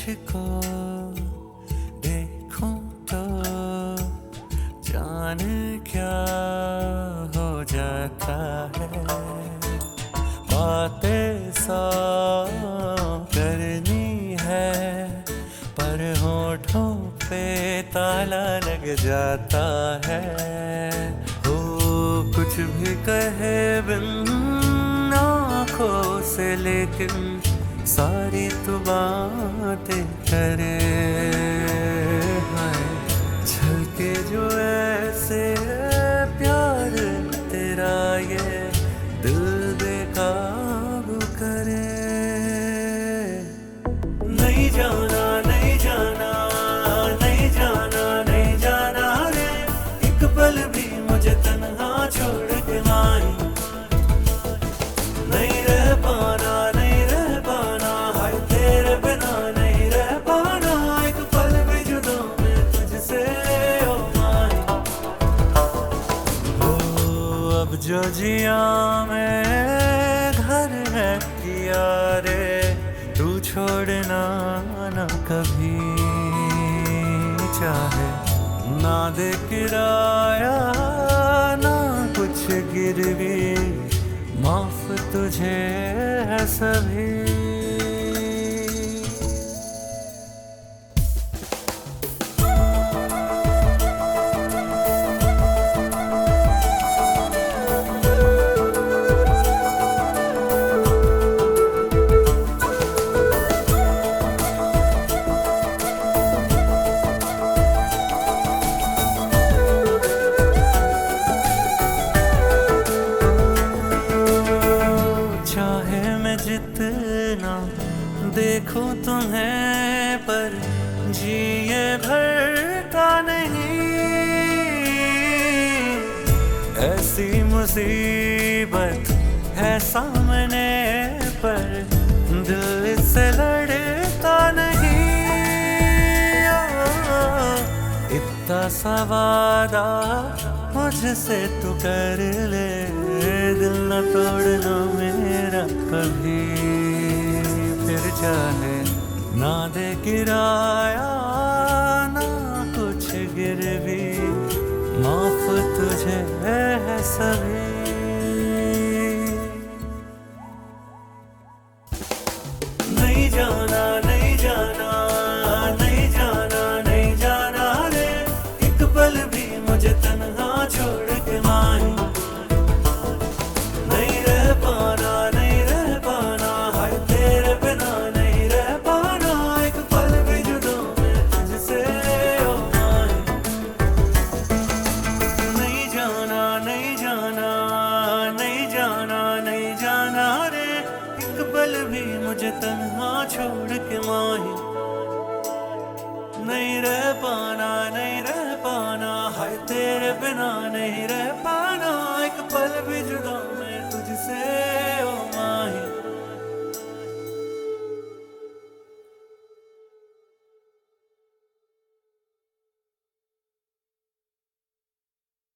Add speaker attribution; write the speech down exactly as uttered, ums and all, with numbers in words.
Speaker 1: तुझको देखूं तो जान क्या हो जाता है। बातें सौ करनी है पर होठों पे ताला लग जाता है। हो कुछ भी कहे बिन आँखों से लेकिन सारी तू बातें करे। हाय झलके जो ऐसे प्यार तेरा ये दिल बेकाबू करे। नहीं जाना नहीं जाना नहीं जाना नहीं जाना रे एक पल भी मुझे तन्हा छोड़ के माई नहीं रह पाना नहीं रह पाना। हाय तेरे बिना नहीं रह पाना एक पल भी जुदा मैं तुझसे ओ माई। ओ अब जो जिया मैं घर है किया रे तू छोड़ना ना कभी चाहे। ना दे किराया ना कुछ गिरवी माफ तुझे है सभी। जितना देखूं तुम्हें पर जिए भरता नहीं। ऐसी मुसीबत है सामने पर दिल से लड़ता नहीं। इतना सा वादा मुझसे तू कर ले दिल न तोड़ना मेरा कभी। फिर चाहे ना दे किराया ना कुछ गिरवी माफ तुझे है सभी। नहीं जाना नहीं जाना नहीं जाना नहीं जाना रे एक पल भी मुझे तन्हा छोड़ के माई नहीं रह पाना नहीं रह पाना। हाय तेरे बिना नहीं रह पाना एक पल भी जुदा मैं तुझसे ओ माई। नहीं जाना नहीं जाना नहीं जाना नहीं जाना रे एक पल भी मुझे तन्हा छोड़ के माही नहीं रह पाना नहीं रह पाना। हाय तेरे बिना नहीं रह पाना एक पल भी जुदा मैं तुझसे।